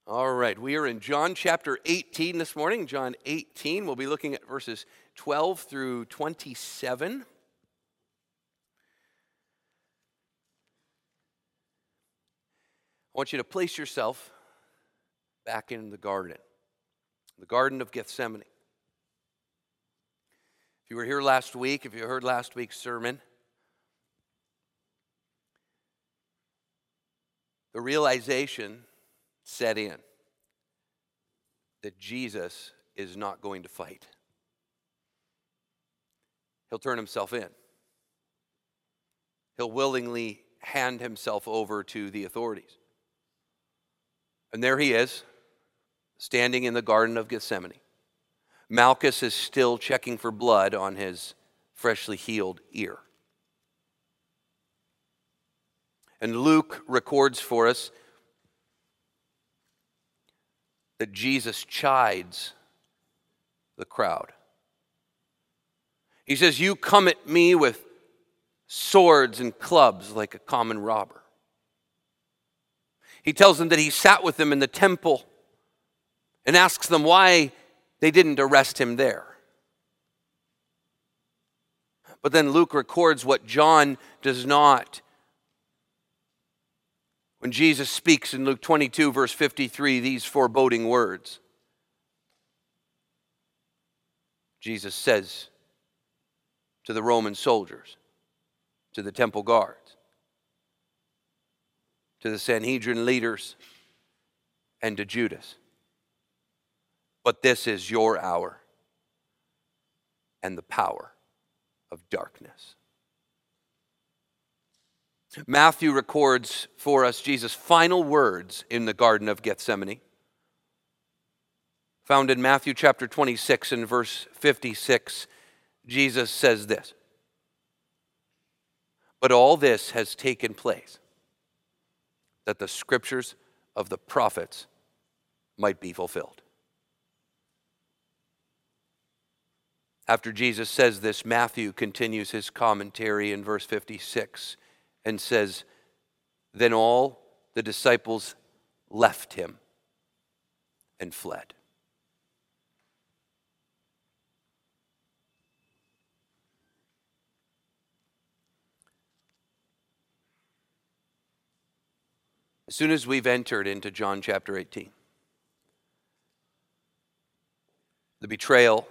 All right, we are in John chapter 18 this morning. John 18, we'll be looking at verses 12 through 27. I want you to place yourself back in the Garden of Gethsemane. If you were here last week, if you heard last week's sermon, the realization set in that Jesus is not going to fight. He'll turn himself in. He'll willingly hand himself over to the authorities. And there he is, standing in the Garden of Gethsemane. Malchus is still checking for blood on his freshly healed ear. And Luke records for us that Jesus chides the crowd. He says, "You come at me with swords and clubs like a common robber." He tells them that he sat with them in the temple and asks them why they didn't arrest him there. But then Luke records what John does not. When Jesus speaks in Luke 22, verse 53, these foreboding words, Jesus says to the Roman soldiers, to the temple guards, to the Sanhedrin leaders, and to Judas, "But this is your hour and the power of darkness." Matthew records for us Jesus' final words in the Garden of Gethsemane. Found in Matthew chapter 26 and verse 56, Jesus says this, "But all this has taken place, that the scriptures of the prophets might be fulfilled." After Jesus says this, Matthew continues his commentary in verse 56 and says, "Then all the disciples left him and fled." As soon as we've entered into John chapter 18, the betrayal,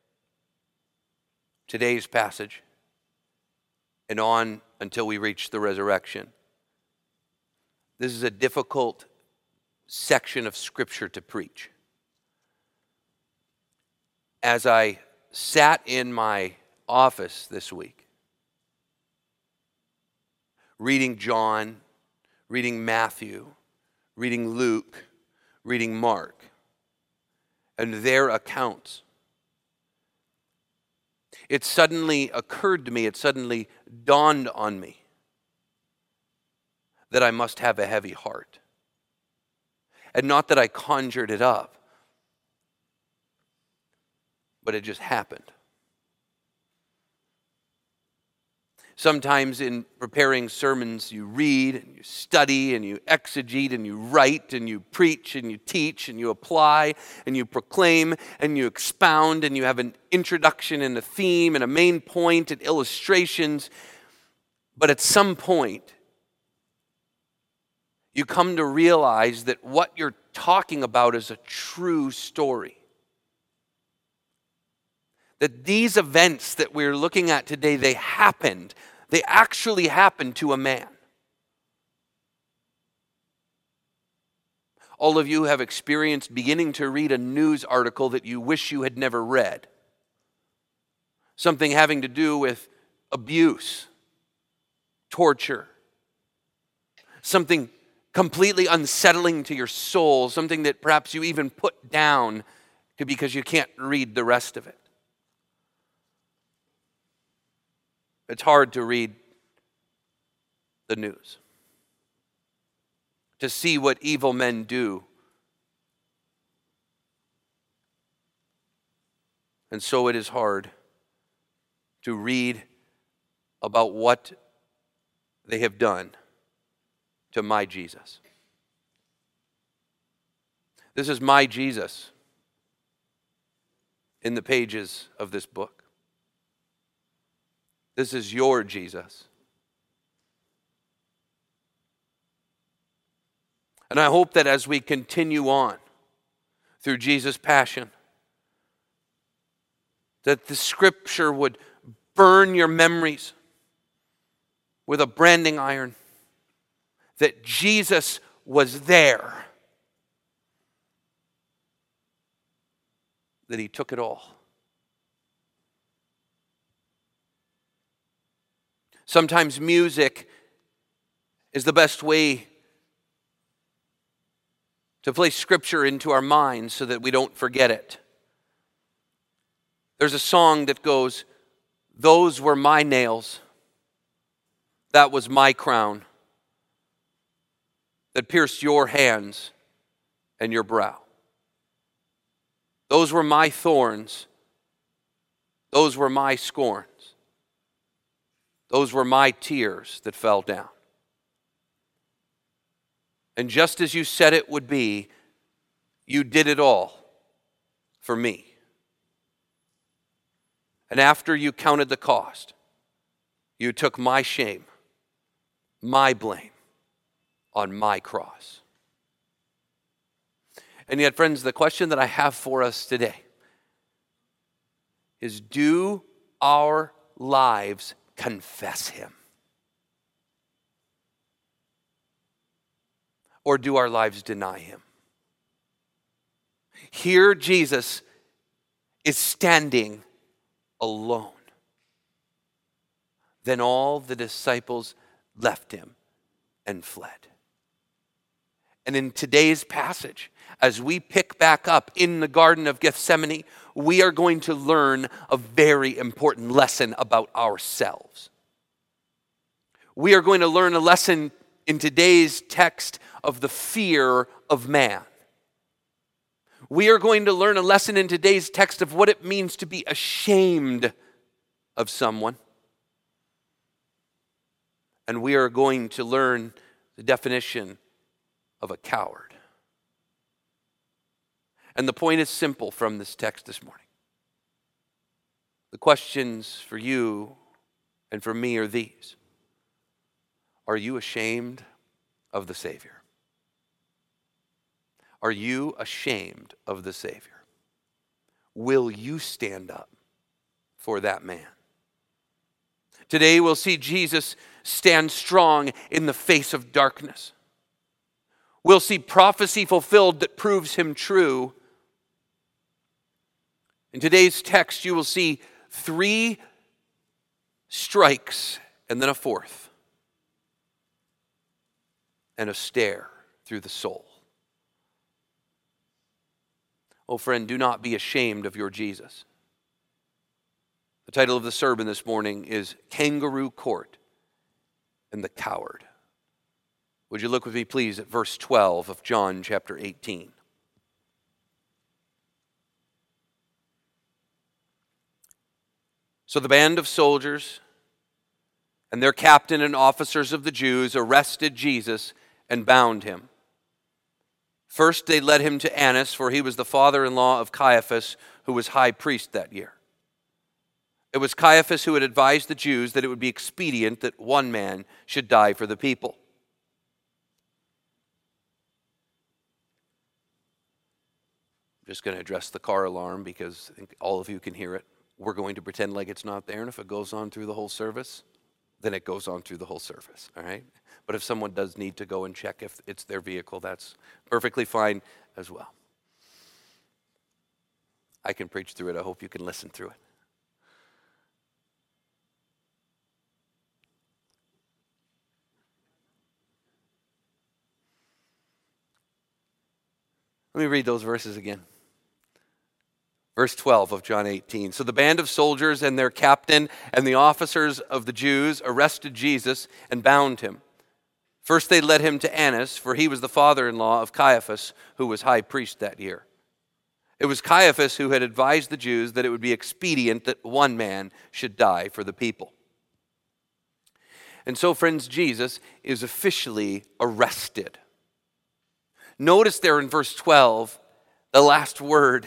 today's passage, and on until we reach the resurrection, this is a difficult section of Scripture to preach. As I sat in my office this week, reading John, reading Matthew, reading Luke, reading Mark, and their accounts, it suddenly occurred to me, it suddenly dawned on me that I must have a heavy heart. And not that I conjured it up, but it just happened. Sometimes in preparing sermons, you read and you study and you exegete and you write and you preach and you teach and you apply and you proclaim and you expound and you have an introduction and a theme and a main point and illustrations. But at some point, you come to realize that what you're talking about is a true story. That these events that we're looking at today, they actually happened to a man. All of you have experienced beginning to read a news article that you wish you had never read. Something having to do with abuse, torture, something completely unsettling to your soul, something that perhaps you even put down because you can't read the rest of it. It's hard to read the news, to see what evil men do. And so it is hard to read about what they have done to my Jesus. This is my Jesus in the pages of this book. This is your Jesus. And I hope that as we continue on through Jesus' passion, that the Scripture would burn your memories with a branding iron, that Jesus was there, that he took it all. Sometimes music is the best way to place Scripture into our minds so that we don't forget it. There's a song that goes, "Those were my nails, that was my crown, that pierced your hands and your brow. Those were my thorns, those were my scorns, those were my tears that fell down. And just as you said it would be, you did it all for me. And after you counted the cost, you took my shame, my blame on my cross." And yet, friends, the question that I have for us today is, do our lives confess him? Or do our lives deny him? Here Jesus is standing alone. Then all the disciples left him and fled. And in today's passage, as we pick back up in the Garden of Gethsemane, we are going to learn a very important lesson about ourselves. We are going to learn a lesson in today's text of the fear of man. We are going to learn a lesson in today's text of what it means to be ashamed of someone. And we are going to learn the definition of a coward. And the point is simple from this text this morning. The questions for you and for me are these. Are you ashamed of the Savior? Are you ashamed of the Savior? Will you stand up for that man? Today we'll see Jesus stand strong in the face of darkness. We'll see prophecy fulfilled that proves him true. In today's text, you will see 3 strikes and then a 4th, and a stare through the soul. Oh, friend, do not be ashamed of your Jesus. The title of the sermon this morning is Kangaroo Court and the Coward. Would you look with me, please, at verse 12 of John chapter 18. So the band of soldiers and their captain and officers of the Jews arrested Jesus and bound him. First they led him to Annas, for he was the father-in-law of Caiaphas, who was high priest that year. It was Caiaphas who had advised the Jews that it would be expedient that one man should die for the people. I'm just going to address the car alarm because I think all of you can hear it. We're going to pretend like it's not there, and if it goes on through the whole service, then it goes on through the whole service, all right? But if someone does need to go and check if it's their vehicle, that's perfectly fine as well. I can preach through it. I hope you can listen through it. Let me read those verses again. Verse 12 of John 18. So the band of soldiers and their captain and the officers of the Jews arrested Jesus and bound him. First they led him to Annas, for he was the father-in-law of Caiaphas, who was high priest that year. It was Caiaphas who had advised the Jews that it would be expedient that one man should die for the people. And so, friends, Jesus is officially arrested. Notice there in verse 12 the last word,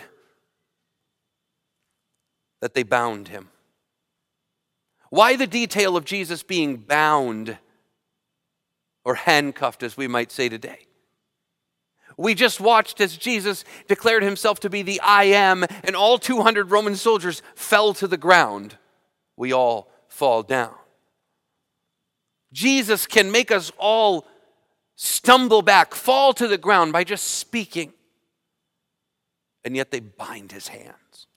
that they bound him. Why the detail of Jesus being bound, or handcuffed, as we might say today? We just watched as Jesus declared himself to be the I am, and all 200 Roman soldiers fell to the ground. We all fall down. Jesus can make us all stumble back, fall to the ground by just speaking. And yet they bind his hands.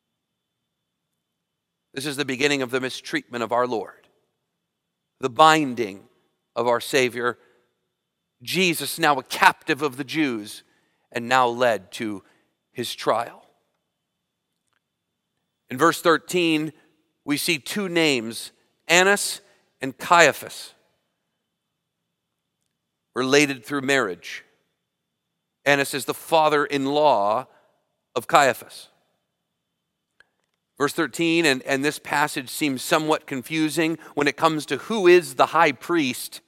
This is the beginning of the mistreatment of our Lord, the binding of our Savior. Jesus, now a captive of the Jews, and now led to his trial. In verse 13, we see two names, Annas and Caiaphas, related through marriage. Annas is the father-in-law of Caiaphas. Verse 13, and this passage seems somewhat confusing when it comes to who is the high priest.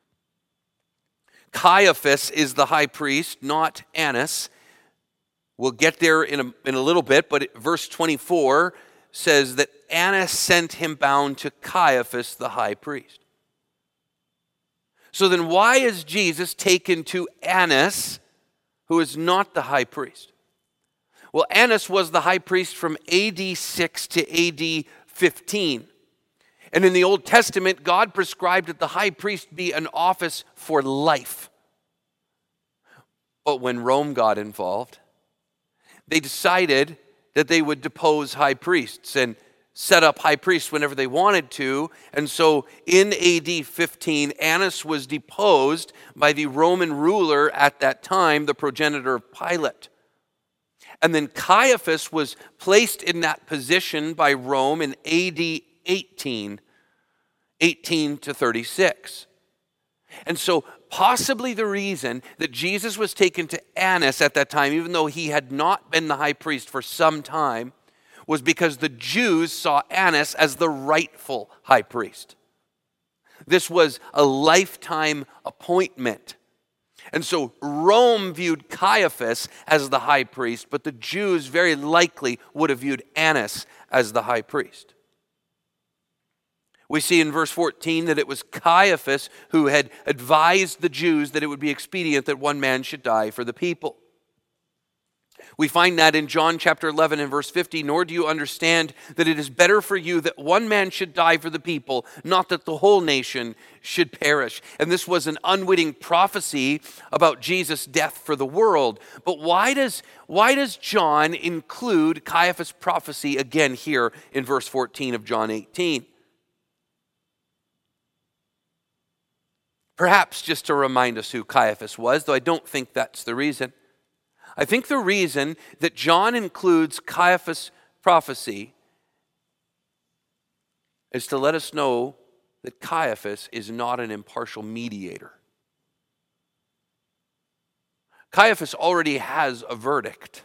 Caiaphas is the high priest, not Annas. We'll get there in a little bit, but verse 24 says that Annas sent him bound to Caiaphas, the high priest. So then why is Jesus taken to Annas, who is not the high priest? Well, Annas was the high priest from AD 6 to AD 15. And in the Old Testament, God prescribed that the high priest be an office for life. But when Rome got involved, they decided that they would depose high priests and set up high priests whenever they wanted to. And so in AD 15, Annas was deposed by the Roman ruler at that time, the progenitor of Pilate. And then Caiaphas was placed in that position by Rome in AD 18 to 36. And so possibly the reason that Jesus was taken to Annas at that time, even though he had not been the high priest for some time, was because the Jews saw Annas as the rightful high priest. This was a lifetime appointment. And so Rome viewed Caiaphas as the high priest, but the Jews very likely would have viewed Annas as the high priest. We see in verse 14 that it was Caiaphas who had advised the Jews that it would be expedient that one man should die for the people. We find that in John chapter 11 and verse 50, nor do you understand that it is better for you that one man should die for the people, not that the whole nation should perish. And this was an unwitting prophecy about Jesus' death for the world. But why does John include Caiaphas' prophecy again here in verse 14 of John 18? Perhaps just to remind us who Caiaphas was, though I don't think that's the reason. I think the reason that John includes Caiaphas' prophecy is to let us know that Caiaphas is not an impartial mediator. Caiaphas already has a verdict.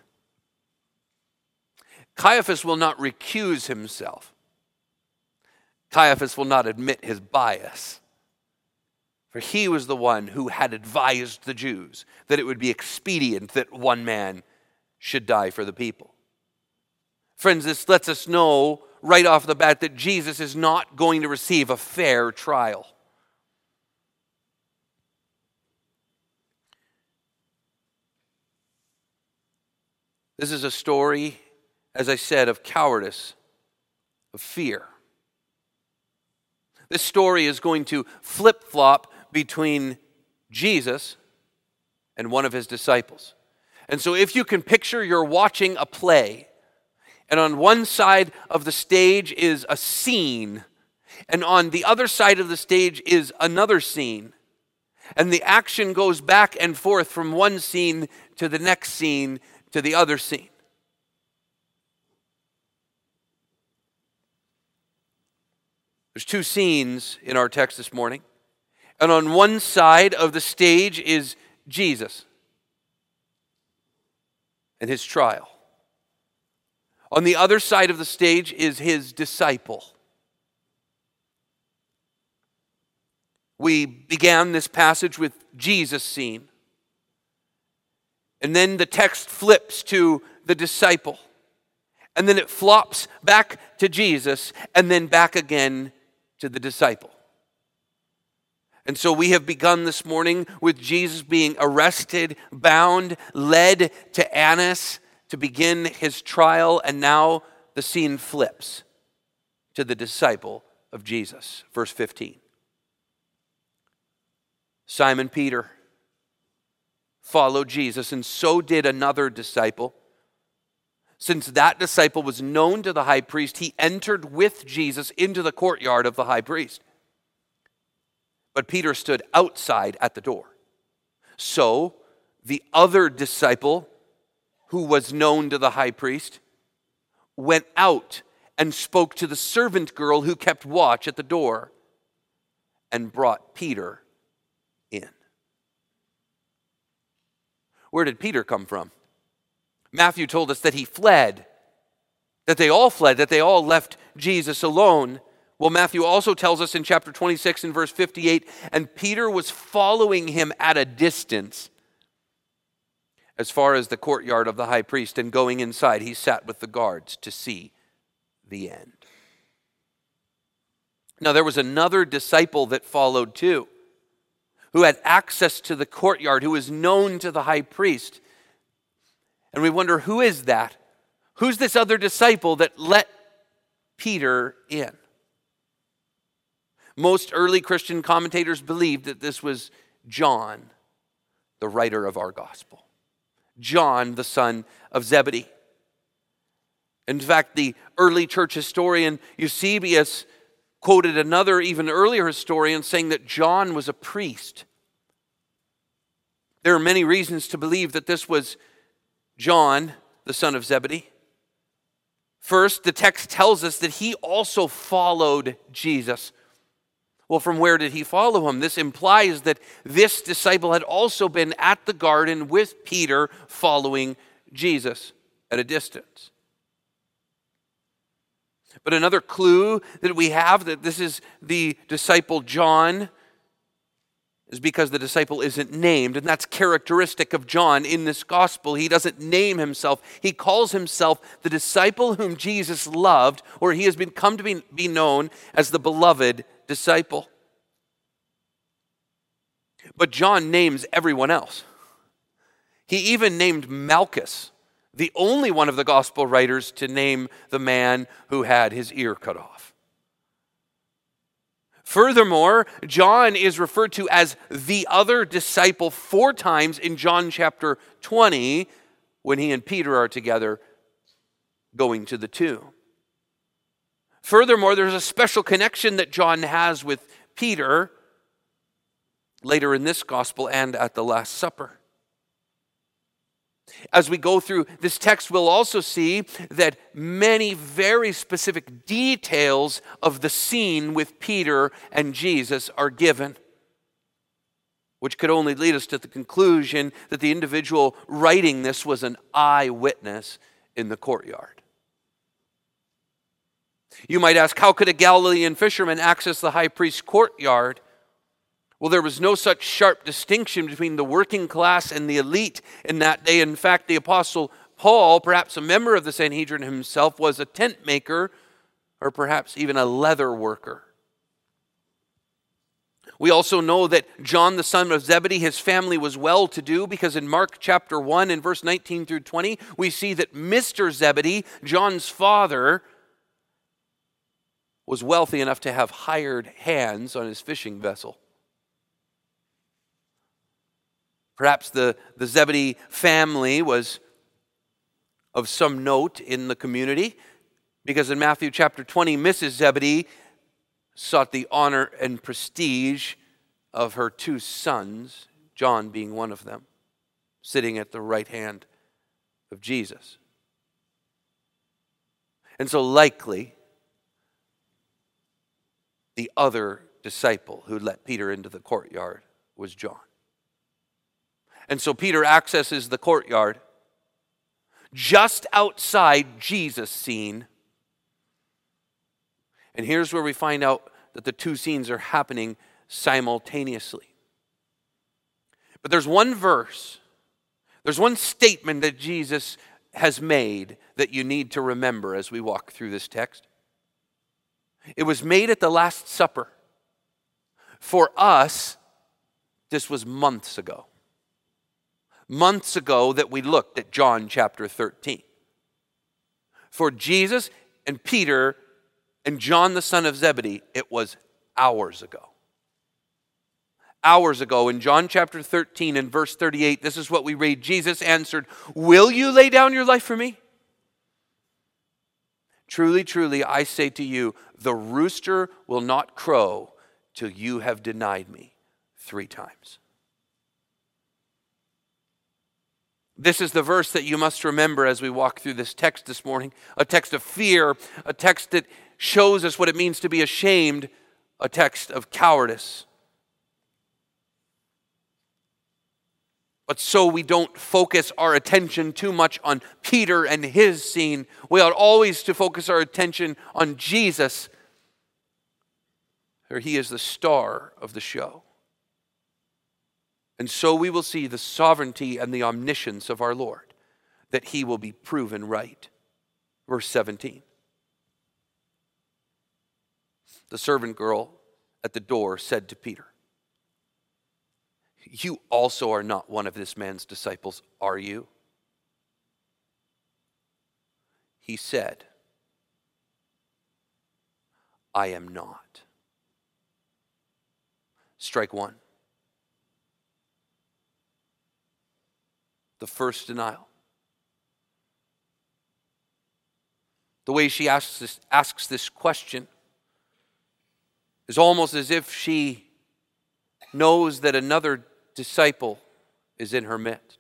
Caiaphas will not recuse himself. Caiaphas will not admit his bias. For he was the one who had advised the Jews that it would be expedient that one man should die for the people. Friends, this lets us know right off the bat that Jesus is not going to receive a fair trial. This is a story, as I said, of cowardice, of fear. This story is going to flip-flop between Jesus and one of his disciples. And so if you can picture you're watching a play, and on one side of the stage is a scene, and on the other side of the stage is another scene, and the action goes back and forth from one scene to the next scene to the other scene. There's two scenes in our text this morning. And on one side of the stage is Jesus and his trial. On the other side of the stage is his disciple. We began this passage with Jesus' scene. And then the text flips to the disciple. And then it flops back to Jesus and then back again to the disciple. And so we have begun this morning with Jesus being arrested, bound, led to Annas to begin his trial, and now the scene flips to the disciple of Jesus. Verse 15. Simon Peter followed Jesus, and so did another disciple. Since that disciple was known to the high priest, he entered with Jesus into the courtyard of the high priest. But Peter stood outside at the door. So the other disciple, who was known to the high priest, went out and spoke to the servant girl who kept watch at the door and brought Peter in. Where did Peter come from? Matthew told us that he fled, that they all fled, that they all left Jesus alone. Well, Matthew also tells us in chapter 26 and verse 58, and Peter was following him at a distance as far as the courtyard of the high priest, and going inside, he sat with the guards to see the end. Now, there was another disciple that followed too, who had access to the courtyard, who was known to the high priest. And we wonder, who is that? Who's this other disciple that let Peter in? Most early Christian commentators believed that this was John, the writer of our gospel. John, the son of Zebedee. In fact, the early church historian Eusebius quoted another, even earlier historian, saying that John was a priest. There are many reasons to believe that this was John, the son of Zebedee. First, the text tells us that he also followed Jesus. Well, from where did he follow him? This implies that this disciple had also been at the garden with Peter following Jesus at a distance. But another clue that we have that this is the disciple John is because the disciple isn't named, and that's characteristic of John in this gospel. He doesn't name himself. He calls himself the disciple whom Jesus loved, or he has come to be known as the beloved disciple. But John names everyone else. He even named Malchus, the only one of the gospel writers to name the man who had his ear cut off. Furthermore, John is referred to as the other disciple 4 times in John chapter 20 when he and Peter are together going to the tomb. Furthermore, there's a special connection that John has with Peter later in this gospel and at the Last Supper. As we go through this text, we'll also see that many very specific details of the scene with Peter and Jesus are given, which could only lead us to the conclusion that the individual writing this was an eyewitness in the courtyard. You might ask, how could a Galilean fisherman access the high priest's courtyard? Well, there was no such sharp distinction between the working class and the elite in that day. In fact, the Apostle Paul, perhaps a member of the Sanhedrin himself, was a tent maker or perhaps even a leather worker. We also know that John, the son of Zebedee, his family was well-to-do, because in Mark chapter 1 and verse 19 through 20, we see that Mr. Zebedee, John's father, was wealthy enough to have hired hands on his fishing vessel. Perhaps the Zebedee family was of some note in the community, because in Matthew chapter 20, Mrs. Zebedee sought the honor and prestige of her 2 sons, John being one of them, sitting at the right hand of Jesus. And so likely, the other disciple who let Peter into the courtyard was John. And so Peter accesses the courtyard just outside Jesus' scene. And here's where we find out that the 2 scenes are happening simultaneously. But there's one verse There's one statement that Jesus has made that you need to remember as we walk through this text. It was made at the Last Supper. For us, this was months ago. Months ago that we looked at John chapter 13. For Jesus and Peter and John the son of Zebedee, it was hours ago. Hours ago in John chapter 13 and verse 38, this is what we read. Jesus answered, "Will you lay down your life for me? Truly, truly, I say to you, the rooster will not crow till you have denied me 3 times." This is the verse that you must remember as we walk through this text this morning. A text of fear, a text that shows us what it means to be ashamed, a text of cowardice. But so we don't focus our attention too much on Peter and his scene, we ought always to focus our attention on Jesus, for he is the star of the show. And so we will see the sovereignty and the omniscience of our Lord, that he will be proven right. Verse 17. The servant girl at the door said to Peter, "You also are not one of this man's disciples, are you?" He said, "I am not." Strike one. The first denial. The way she asks this question is almost as if she knows that another disciple is in her midst.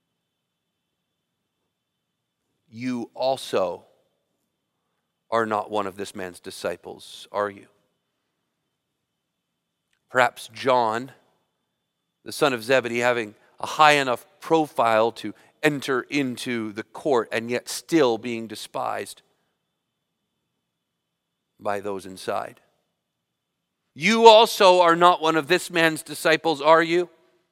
You also are not one of this man's disciples, are you? Perhaps John, the son of Zebedee, having a high enough profile to enter into the court and yet still being despised by those inside. You also are not one of this man's disciples, are you?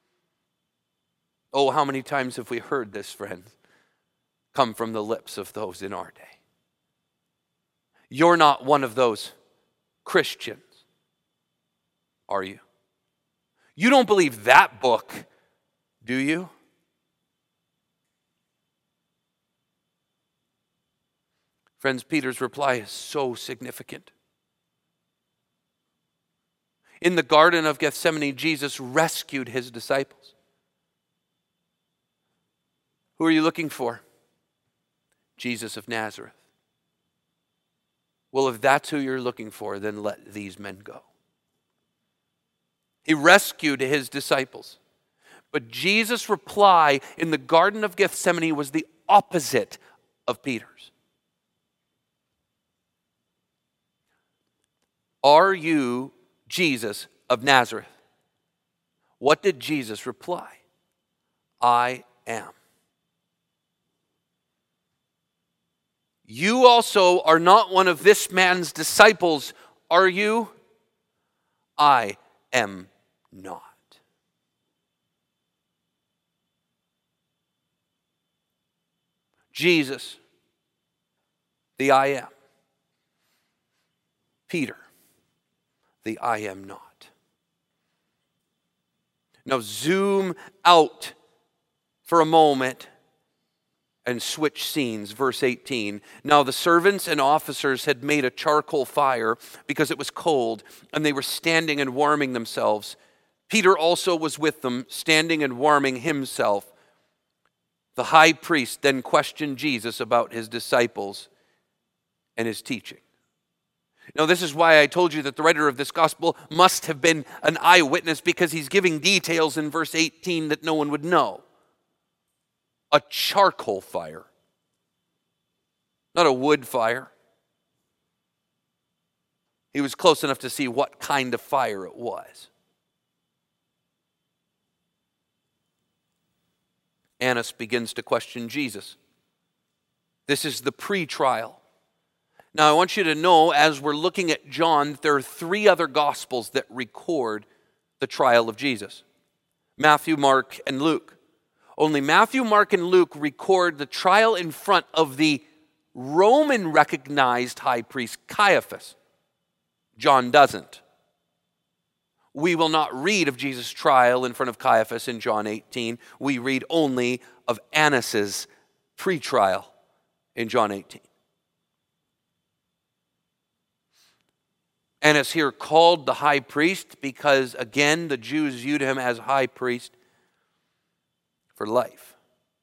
Oh, how many times have we heard this, friends, come from the lips of those in our day? You're not one of those Christians, are you? You don't believe that book, do you? Friends, Peter's reply is so significant. In the Garden of Gethsemane, Jesus rescued his disciples. Who are you looking for? Jesus of Nazareth. Well, if that's who you're looking for, then let these men go. He rescued his disciples. But Jesus' reply in the Garden of Gethsemane was the opposite of Peter's. Are you Jesus of Nazareth? What did Jesus reply? I am. You also are not one of this man's disciples, are you? I am not. Jesus, the I am. Peter, the I am not. Now zoom out for a moment and switch scenes. Verse 18. Now the servants and officers had made a charcoal fire because it was cold, and they were standing and warming themselves. Peter also was with them, standing and warming himself. The high priest then questioned Jesus about his disciples and his teaching. Now, this is why I told you that the writer of this gospel must have been an eyewitness, because he's giving details in verse 18 that no one would know. A charcoal fire, not a wood fire. He was close enough to see what kind of fire it was. Annas begins to question Jesus. This is the pre-trial. Now, I want you to know, as we're looking at John, there are 3 other gospels that record the trial of Jesus: Matthew, Mark, and Luke. Only Matthew, Mark, and Luke record the trial in front of the Roman-recognized high priest Caiaphas. John doesn't. We will not read of Jesus' trial in front of Caiaphas in John 18. We read only of Annas' pre-trial in John 18. Annas here called the high priest because, again, the Jews viewed him as high priest for life.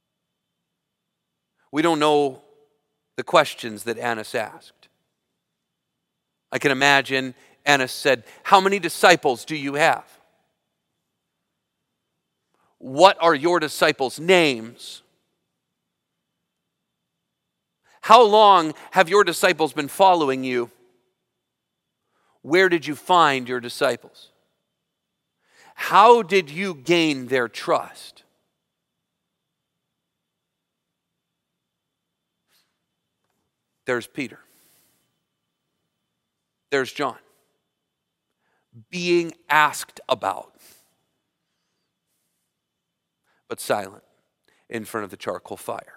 We don't know the questions that Annas asked. I can imagine Annas said, "How many disciples do you have? What are your disciples' names? How long have your disciples been following you? Where did you find your disciples? How did you gain their trust?" There's Peter. There's John. Being asked about, but silent in front of the charcoal fire.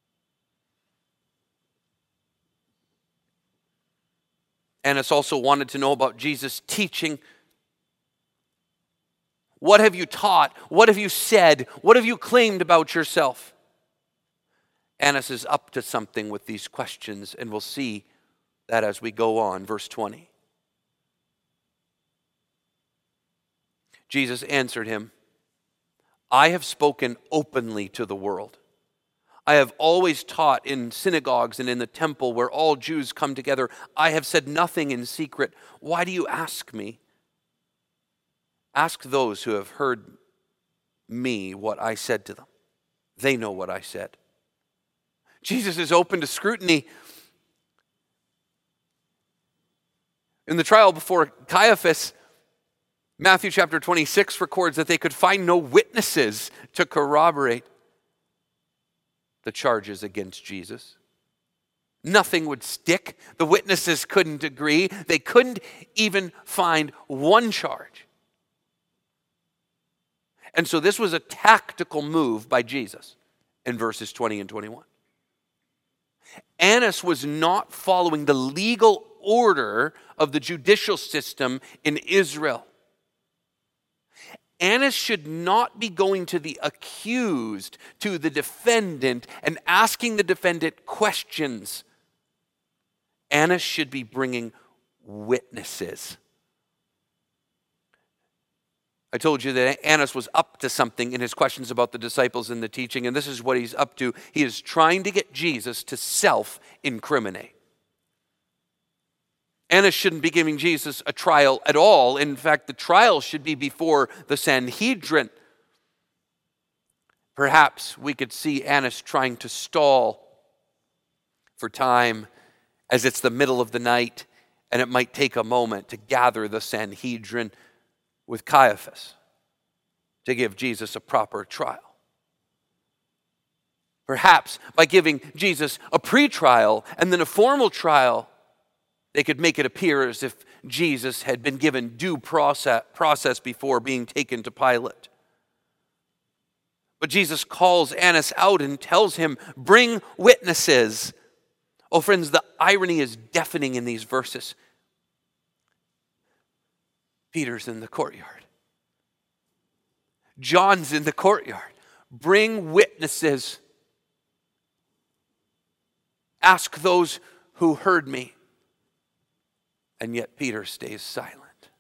Annas also wanted to know about Jesus' teaching. What have you taught? What have you said? What have you claimed about yourself? Annas is up to something with these questions, and we'll see that as we go on. Verse 20. Jesus answered him, "I have spoken openly to the world. I have always taught in synagogues and in the temple where all Jews come together. I have said nothing in secret. Why do you ask me? Ask those who have heard me what I said to them. They know what I said." Jesus is open to scrutiny. In the trial before Caiaphas, Matthew chapter 26 records that they could find no witnesses to corroborate the charges against Jesus. Nothing would stick. The witnesses couldn't agree. They couldn't even find one charge. And so this was a tactical move by Jesus in verses 20 and 21. Annas was not following the legal order of the judicial system in Israel. Annas should not be going to the accused, to the defendant, and asking the defendant questions. Annas should be bringing witnesses. I told you that Annas was up to something in his questions about the disciples and the teaching, and this is what he's up to. He is trying to get Jesus to self-incriminate. Annas shouldn't be giving Jesus a trial at all. In fact, the trial should be before the Sanhedrin. Perhaps we could see Annas trying to stall for time as it's the middle of the night, and it might take a moment to gather the Sanhedrin with Caiaphas to give Jesus a proper trial. Perhaps by giving Jesus a pre-trial and then a formal trial, they could make it appear as if Jesus had been given due process before being taken to Pilate. But Jesus calls Annas out and tells him, "Bring witnesses." Oh, friends, the irony is deafening in these verses. Peter's in the courtyard. John's in the courtyard. Bring witnesses. Ask those who heard me. And yet Peter stays silent.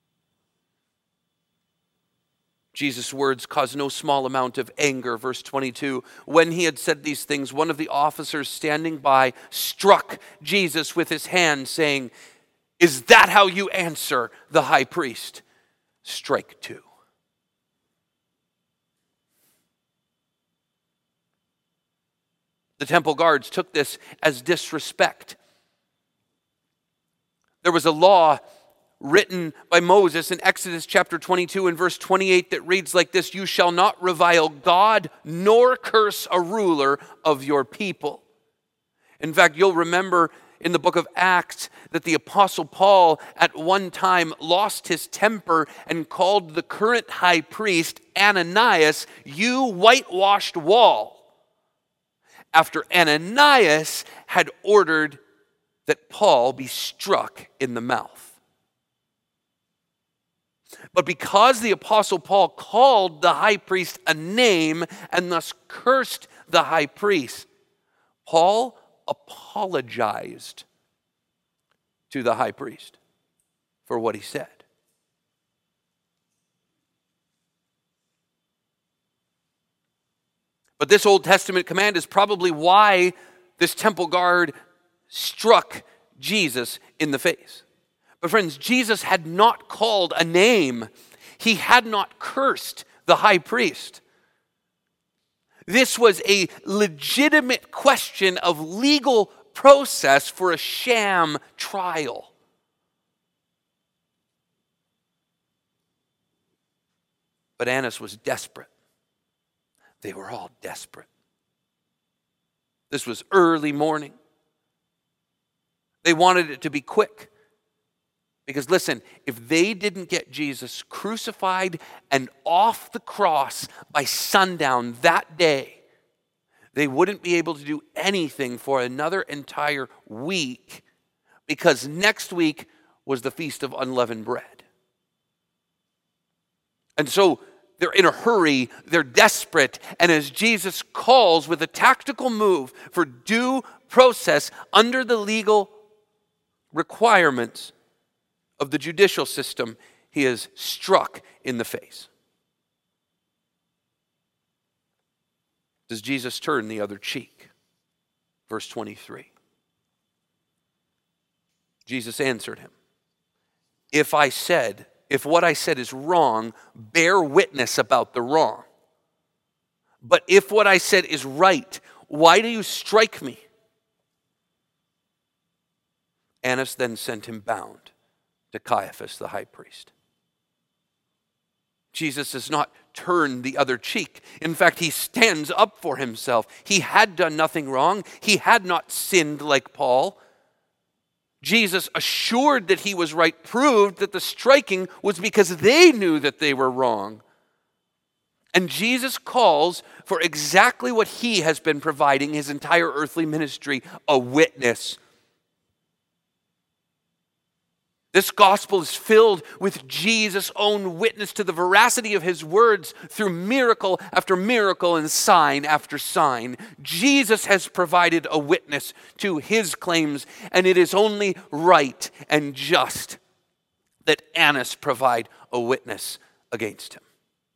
Jesus' words caused no small amount of anger. Verse 22, when he had said these things, one of the officers standing by struck Jesus with his hand, saying, "Is that how you answer the high priest?" Strike two. The temple guards took this as disrespect. There was a law written by Moses in Exodus chapter 22 and verse 28 that reads like this: "You shall not revile God nor curse a ruler of your people." In fact, you'll remember in the book of Acts that the Apostle Paul at one time lost his temper and called the current high priest, Ananias, "You whitewashed wall," after Ananias had ordered that Paul be struck in the mouth. But because the Apostle Paul called the high priest a name and thus cursed the high priest, Paul apologized to the high priest for what he said. But this Old Testament command is probably why this temple guard struck Jesus in the face. But friends, Jesus had not called a name. He had not cursed the high priest. This was a legitimate question of legal process for a sham trial. But Annas was desperate. They were all desperate. This was early morning. They wanted it to be quick. Because listen, if they didn't get Jesus crucified and off the cross by sundown that day, they wouldn't be able to do anything for another entire week, because next week was the Feast of Unleavened Bread. And so they're in a hurry, they're desperate, and as Jesus calls with a tactical move for due process under the legal requirements of the judicial system, he is struck in the face. Does Jesus turn the other cheek? Verse 23. Jesus answered him, if what I said is wrong, bear witness about the wrong. But if what I said is right, why do you strike me? Annas then sent him bound to Caiaphas, the high priest. Jesus does not turn the other cheek. In fact, he stands up for himself. He had done nothing wrong. He had not sinned like Paul. Jesus, assured that he was right, proved that the striking was because they knew that they were wrong. And Jesus calls for exactly what he has been providing his entire earthly ministry, a witness. This gospel is filled with Jesus' own witness to the veracity of his words through miracle after miracle and sign after sign. Jesus has provided a witness to his claims, and it is only right and just that Annas provide a witness against him.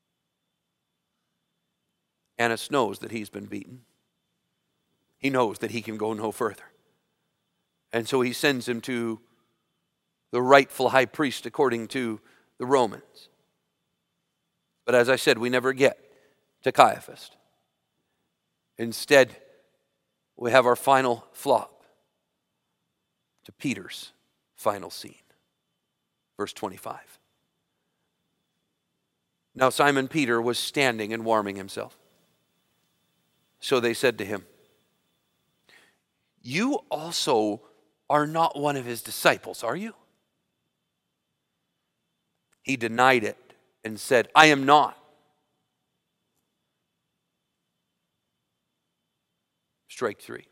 Annas knows that he's been beaten. He knows that he can go no further. And so he sends him to the rightful high priest according to the Romans. But as I said, we never get to Caiaphas. Instead, we have our final flop to Peter's final scene. Verse 25. Now Simon Peter was standing and warming himself. So they said to him, you also are not one of his disciples, are you? He denied it and said, I am not. Strike three.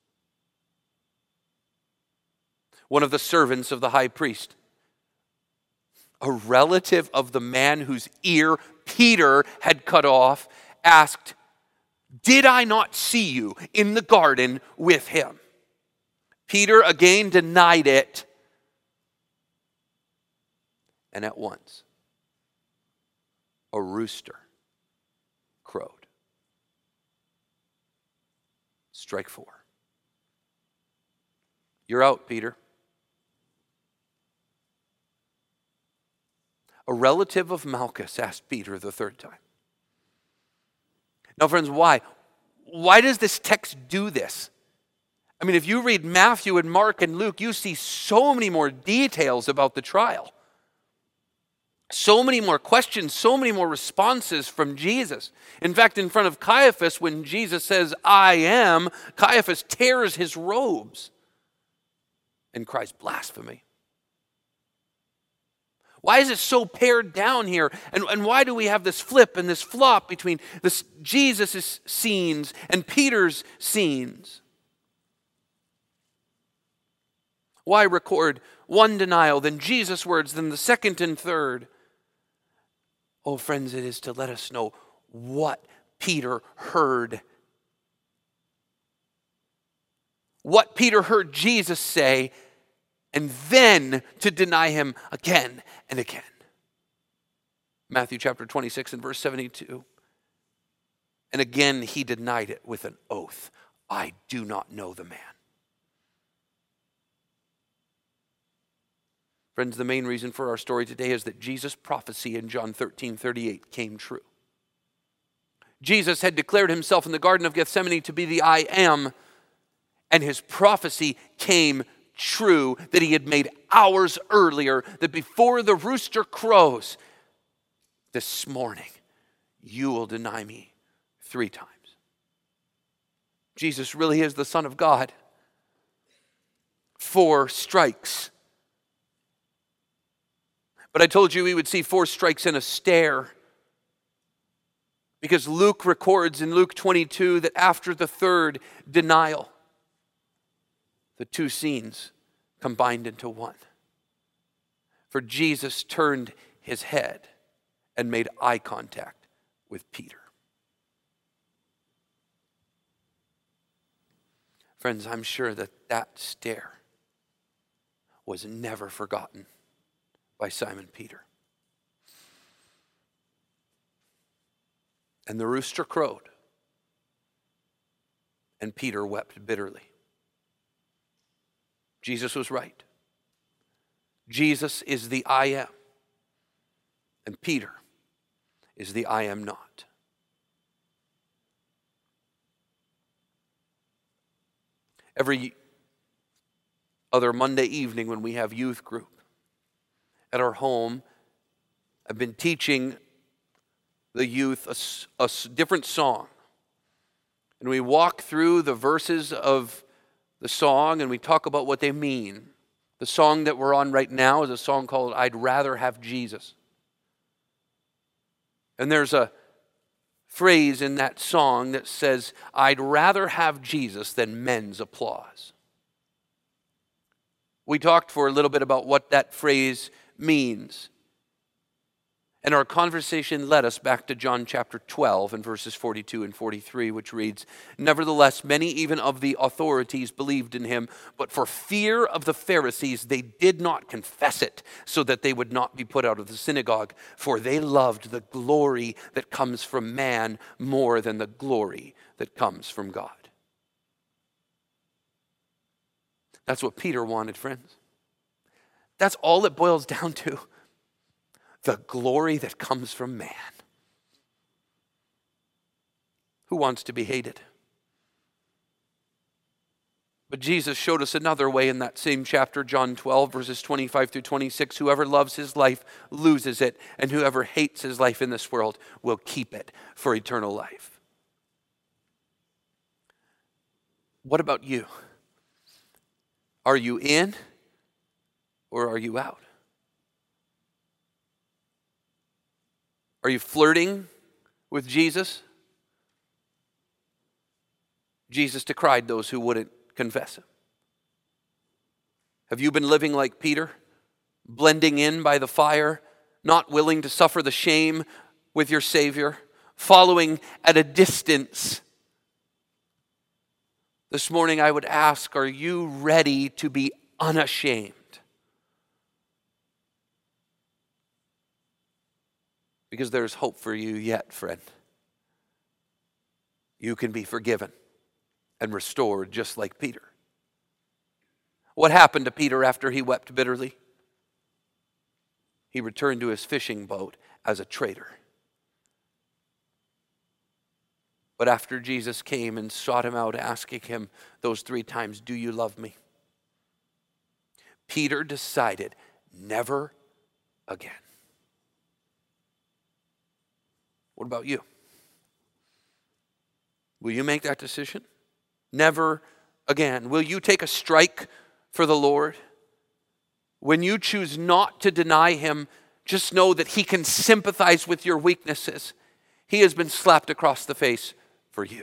One of the servants of the high priest, a relative of the man whose ear Peter had cut off, asked, did I not see you in the garden with him? Peter again denied it. And at once, a rooster crowed. Strike four. You're out, Peter. A relative of Malchus asked Peter the third time. Now, friends, why? Why does this text do this? I mean, if you read Matthew and Mark and Luke, you see so many more details about the trial. So many more questions, so many more responses from Jesus. In fact, in front of Caiaphas, when Jesus says, I am, Caiaphas tears his robes. and cries blasphemy. Why is it so pared down here? And why do we have this flip and this flop between this Jesus' scenes and Peter's scenes? Why record one denial, then Jesus' words, then the second and third? Oh, friends, it is to let us know what Peter heard. What Peter heard Jesus say, and then to deny him again and again. Matthew chapter 26 and verse 72. And again he denied it with an oath. I do not know the man. Friends, the main reason for our story today is that Jesus' prophecy in John 13:38 came true. Jesus had declared himself in the Garden of Gethsemane to be the I am, and his prophecy came true that he had made hours earlier, that before the rooster crows, this morning, you will deny me 3 times. Jesus really is the Son of God. 4 strikes. But I told you we would see 4 strikes and a stare. Because Luke records in Luke 22 that after the 3rd denial, the 2 scenes combined into one. For Jesus turned his head and made eye contact with Peter. Friends, I'm sure that stare was never forgotten by Simon Peter. And the rooster crowed, and Peter wept bitterly. Jesus was right. Jesus is the I am, and Peter is the I am not. Every other Monday evening when we have youth group at our home, I've been teaching the youth a different song. And we walk through the verses of the song and we talk about what they mean. The song that we're on right now is a song called I'd Rather Have Jesus. And there's a phrase in that song that says, I'd rather have Jesus than men's applause. We talked for a little bit about what that phrase means. And our conversation led us back to John chapter 12 and verses 42 and 43, which reads, Nevertheless, many even of the authorities believed in him, but for fear of the Pharisees, they did not confess it, so that they would not be put out of the synagogue, for they loved the glory that comes from man more than the glory that comes from God. That's what Peter wanted, friends. That's all it boils down to. The glory that comes from man. Who wants to be hated? But Jesus showed us another way in that same chapter, John 12, verses 25 through 26. Whoever loves his life loses it, and whoever hates his life in this world will keep it for eternal life. What about you? Are you in or are you out? Are you flirting with Jesus? Jesus decried those who wouldn't confess him. Have you been living like Peter, blending in by the fire, not willing to suffer the shame with your Savior, following at a distance? This morning I would ask, are you ready to be unashamed? Because there's hope for you yet, friend. You can be forgiven and restored just like Peter. What happened to Peter after he wept bitterly? He returned to his fishing boat as a traitor. But after Jesus came and sought him out, asking him those 3 times, do you love me? Peter decided, never again. What about you? Will you make that decision? Never again. Will you take a strike for the Lord, when you choose not to deny him, just know that he can sympathize with your weaknesses. He has been slapped across the face for you.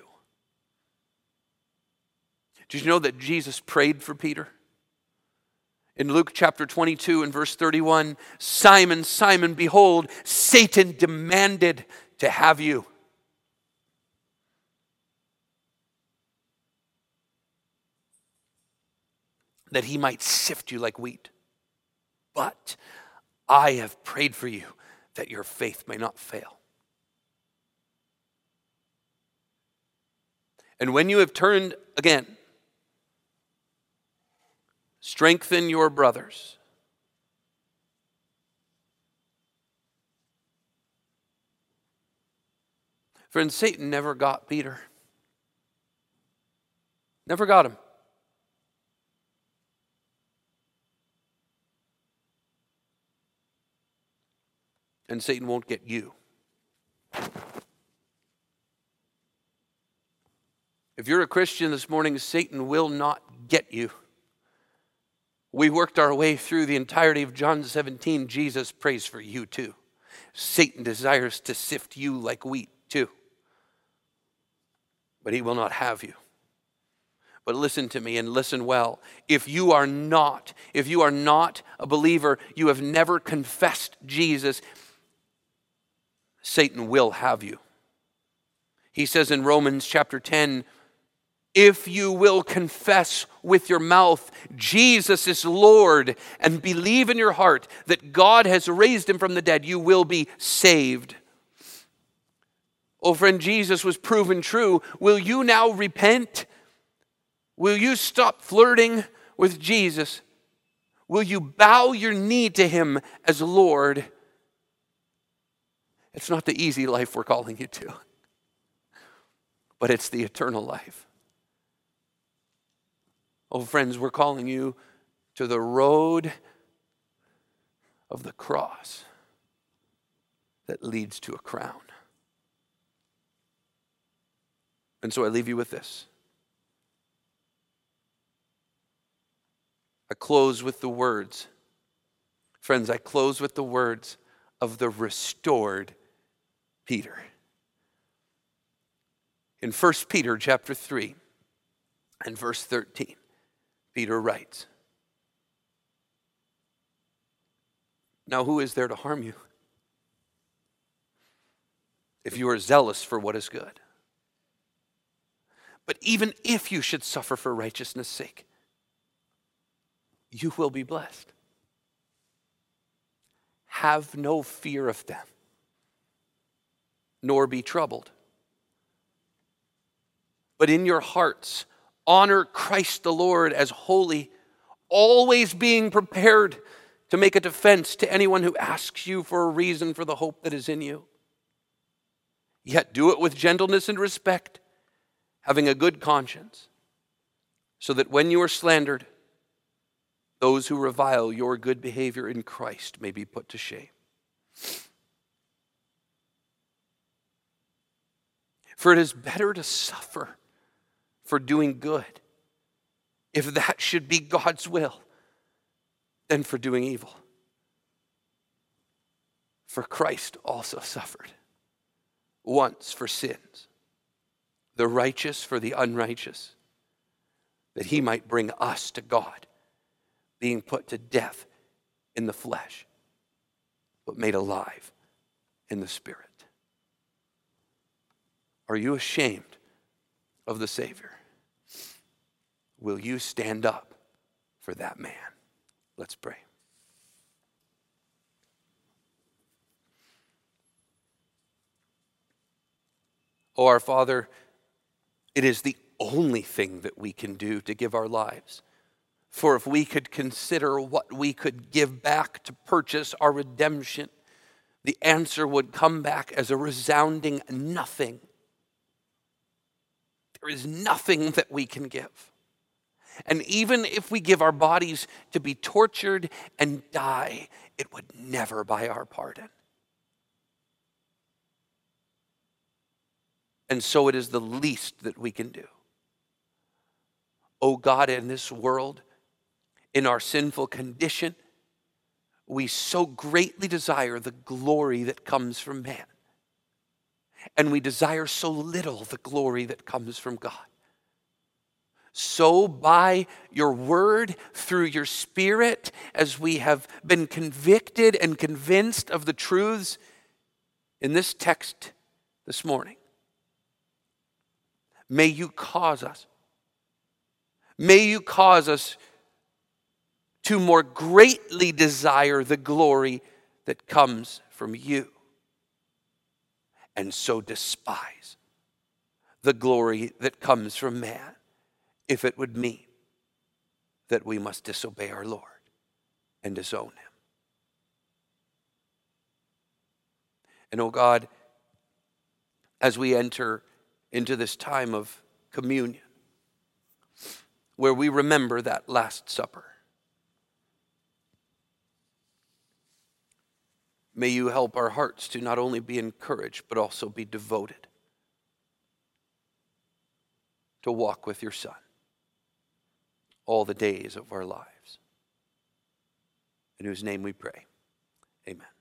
Did you know that Jesus prayed for Peter? In Luke chapter 22 and verse 31, Simon, Simon, behold, Satan demanded to have you. That he might sift you like wheat. But I have prayed for you that your faith may not fail. And when you have turned again, strengthen your brothers. Friends, Satan never got Peter. Never got him. And Satan won't get you. If you're a Christian this morning, Satan will not get you. We worked our way through the entirety of John 17. Jesus prays for you too. Satan desires to sift you like wheat too. But he will not have you. But listen to me and listen well. If you are not a believer, you have never confessed Jesus, Satan will have you. He says in Romans chapter 10, if you will confess with your mouth Jesus is Lord and believe in your heart that God has raised him from the dead, you will be saved. Oh friend, Jesus was proven true. Will you now repent? Will you stop flirting with Jesus? Will you bow your knee to him as Lord? It's not the easy life we're calling you to, but it's the eternal life. Oh, friends, we're calling you to the road of the cross that leads to a crown. And so I leave you with this. I close with the words. Friends, I close with the words of the restored Peter. In 1 Peter chapter 3 and verse 13, Peter writes, now who is there to harm you if you are zealous for what is good? But even if you should suffer for righteousness' sake, you will be blessed. Have no fear of them, nor be troubled. But in your hearts, honor Christ the Lord as holy, always being prepared to make a defense to anyone who asks you for a reason for the hope that is in you. Yet do it with gentleness and respect, having a good conscience, so that when you are slandered, those who revile your good behavior in Christ may be put to shame. For it is better to suffer for doing good, if that should be God's will, than for doing evil. For Christ also suffered once for sins, the righteous for the unrighteous, that he might bring us to God, being put to death in the flesh, but made alive in the Spirit. Are you ashamed of the Savior? Will you stand up for that man? Let's pray. Oh, our Father, it is the only thing that we can do to give our lives. For if we could consider what we could give back to purchase our redemption, the answer would come back as a resounding nothing. There is nothing that we can give. And even if we give our bodies to be tortured and die, it would never buy our pardon. And so it is the least that we can do. Oh God, in this world, in our sinful condition, we so greatly desire the glory that comes from man. And we desire so little the glory that comes from God. So by your word, through your Spirit, as we have been convicted and convinced of the truths in this text this morning, may you cause us to more greatly desire the glory that comes from you, and so despise the glory that comes from man, if it would mean that we must disobey our Lord and disown him. And oh God, as we enter into this time of communion, where we remember that Last Supper, may you help our hearts to not only be encouraged, but also be devoted to walk with your Son all the days of our lives. In whose name we pray. Amen.